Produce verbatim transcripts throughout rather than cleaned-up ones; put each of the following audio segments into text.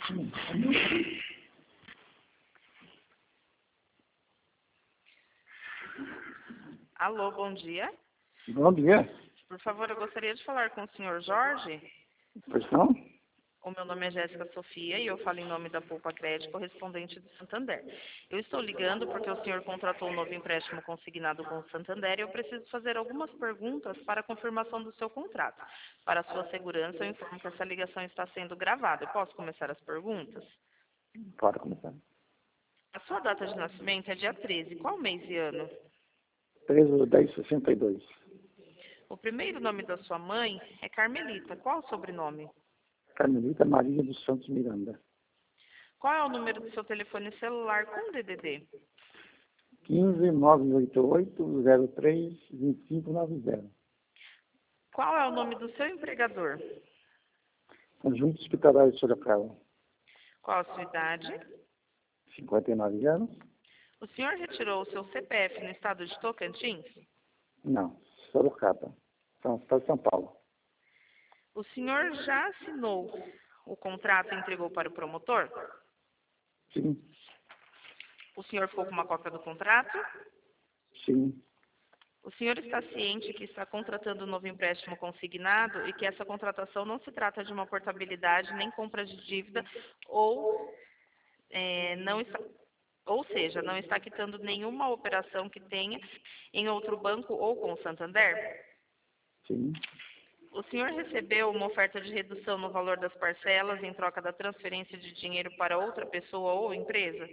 Alô, bom dia. Bom dia. Por favor, eu gostaria de falar com o senhor Jorge. Pois não? O meu nome é Jéssica Sofia e eu falo em nome da Poupa Crédito, correspondente do Santander. Eu estou ligando porque o senhor contratou um novo empréstimo consignado com o Santander e eu preciso fazer algumas perguntas para a confirmação do seu contrato. Para a sua segurança, eu informo que essa ligação está sendo gravada. Eu posso começar as perguntas? Pode começar. A sua data de nascimento é dia treze. Qual mês e ano? treze de dez de sessenta e dois. O primeiro nome da sua mãe é Carmelita. Qual o sobrenome? Carmelita Maria dos Santos Miranda. Qual é o número do seu telefone celular com D D D? quinze, nove oito oito, zero três, vinte e cinco noventa. Qual é o nome do seu empregador? Conjunto Hospitalário de Sorocaba. Qual a sua idade? cinquenta e nove anos? O senhor retirou o seu C P F no estado de Tocantins? Não. Sorocaba. São Estado de São Paulo. O senhor já assinou o contrato e entregou para o promotor? Sim. O senhor ficou com uma cópia do contrato? Sim. O senhor está ciente que está contratando um novo empréstimo consignado e que essa contratação não se trata de uma portabilidade nem compra de dívida ou é, não está, ou seja, não está quitando nenhuma operação que tenha em outro banco ou com o Santander? Sim. O senhor recebeu uma oferta de redução no valor das parcelas em troca da transferência de dinheiro para outra pessoa ou empresa?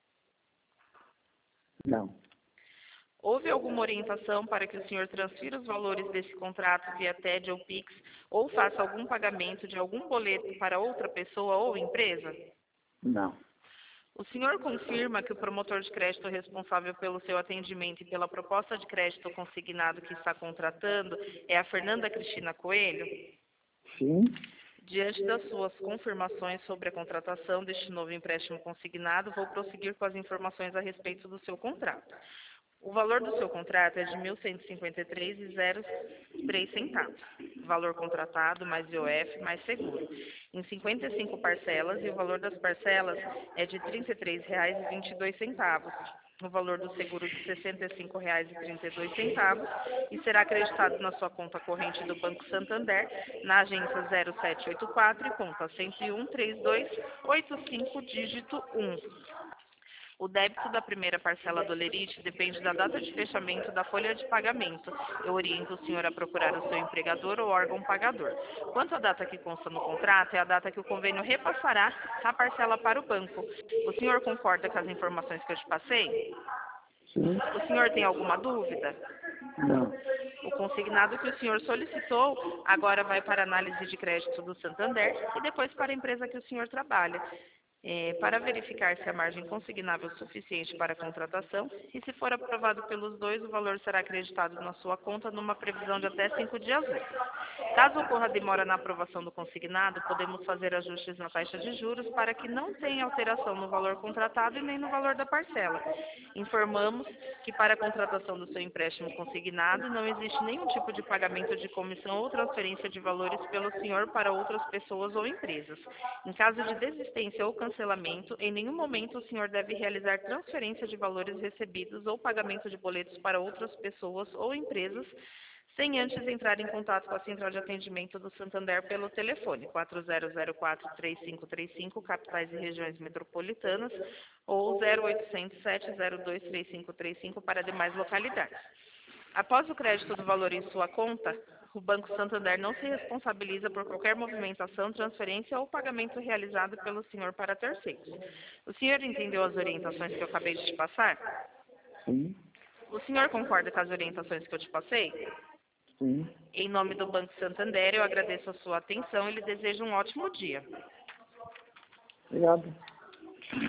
Não. Houve alguma orientação para que o senhor transfira os valores desse contrato via T E D ou Pix ou faça algum pagamento de algum boleto para outra pessoa ou empresa? Não. O senhor confirma que o promotor de crédito responsável pelo seu atendimento e pela proposta de crédito consignado que está contratando é a Fernanda Cristina Coelho? Sim. Diante das suas confirmações sobre a contratação deste novo empréstimo consignado, vou prosseguir com as informações a respeito do seu contrato. O valor do seu contrato é de mil cento e cinquenta e três reais e zero três centavos. Valor contratado mais I O F mais seguro. Em cinquenta e cinco parcelas e o valor das parcelas é de trinta e três reais e vinte e dois centavos. O valor do seguro de sessenta e cinco reais e trinta e dois centavos e será acreditado na sua conta corrente do Banco Santander, na agência zero sete oito quatro e conta cento e um, trinta e dois, oitenta e cinco, dígito um. O débito da primeira parcela do Lerite depende da data de fechamento da folha de pagamento. Eu oriento o senhor a procurar o seu empregador ou órgão pagador. Quanto à data que consta no contrato, é a data que o convênio repassará a parcela para o banco. O senhor concorda com as informações que eu te passei? Sim. O senhor tem alguma dúvida? Não. O consignado que o senhor solicitou agora vai para a análise de crédito do Santander e depois para a empresa que o senhor trabalha. É, para verificar se a margem consignável é suficiente para a contratação e, se for aprovado pelos dois, o valor será acreditado na sua conta numa previsão de até cinco dias úteis. Caso ocorra demora na aprovação do consignado, podemos fazer ajustes na taxa de juros para que não tenha alteração no valor contratado e nem no valor da parcela. Informamos que para a contratação do seu empréstimo consignado não existe nenhum tipo de pagamento de comissão ou transferência de valores pelo senhor para outras pessoas ou empresas. Em caso de desistência ou cancelamento, em nenhum momento o senhor deve realizar transferência de valores recebidos ou pagamento de boletos para outras pessoas ou empresas, sem antes entrar em contato com a Central de Atendimento do Santander pelo telefone quatro zero zero quatro, três cinco três cinco, capitais e regiões metropolitanas, ou zero oitocentos, sete zero dois, três cinco três cinco para demais localidades. Após o crédito do valor em sua conta, o Banco Santander não se responsabiliza por qualquer movimentação, transferência ou pagamento realizado pelo senhor para terceiros. O senhor entendeu as orientações que eu acabei de te passar? Sim. O senhor concorda com as orientações que eu te passei? Sim. Em nome do Banco Santander, eu agradeço a sua atenção e lhe desejo um ótimo dia. Obrigado.